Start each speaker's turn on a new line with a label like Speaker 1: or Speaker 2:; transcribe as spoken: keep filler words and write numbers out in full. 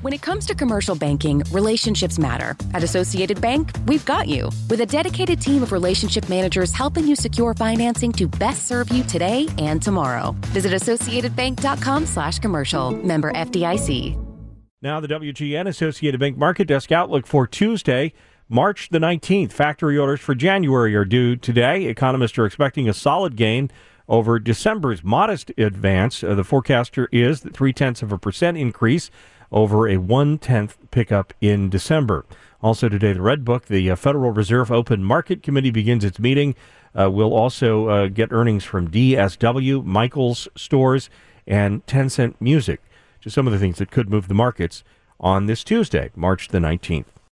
Speaker 1: When it comes to commercial banking, relationships matter. At Associated Bank, we've got you. With a dedicated team of relationship managers helping you secure financing to best serve you today and tomorrow. Visit associatedbank.com slash commercial. Member F D I C.
Speaker 2: Now the W G N Associated Bank Market Desk outlook for Tuesday, March the nineteenth. Factory orders for January are due today. Economists are expecting a solid gain over December's modest advance. Uh, the forecaster is that three-tenths of a percent increase over a one-tenth pickup in December. Also today, the Red Book, the uh, Federal Reserve Open Market Committee begins its meeting. Uh, we'll also uh, get earnings from D S W, Michaels Stores, and ten cent Music. Just some of the things that could move the markets on this Tuesday, March the nineteenth.